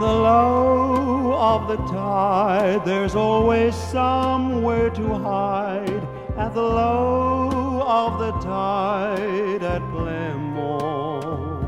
the low of the tide, there's always somewhere to hide. At the low of the tide at Plymouth,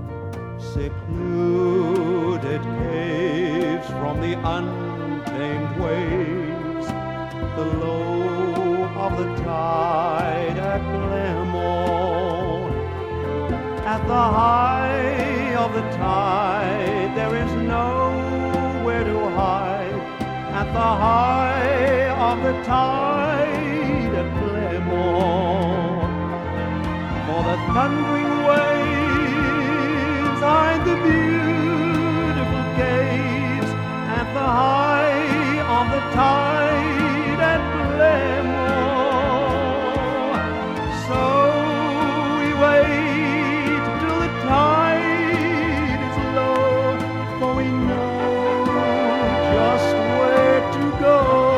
secluded caves from the untamed waves. The low of the tide at Plymouth. At the high of the tide, there is nowhere to hide. At the high of the tide at Plymouth, for the thundering waves hide the beautiful caves. At the high of the tide at Plymouth, so we wait till the tide is low, for we know just where to go.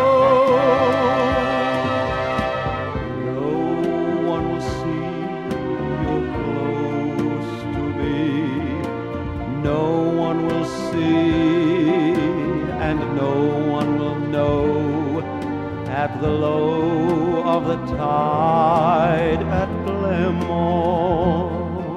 No one will see you're close to me. No one will see, and no one will know. At the low of the tide at Plymouth.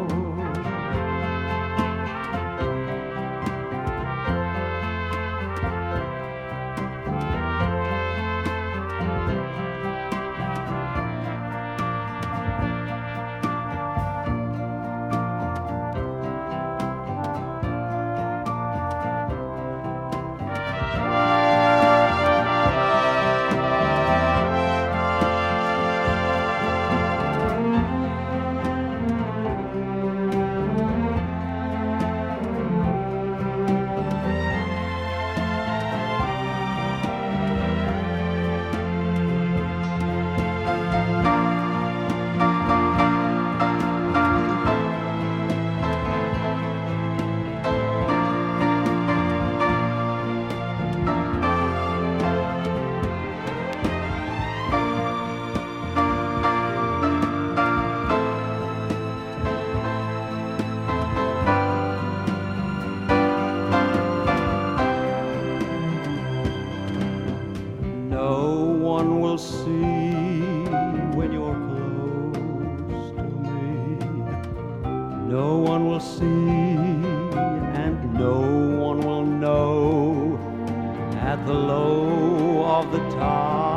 No one will see when you're close to me. No one will see, and no one will know. At the low of the tide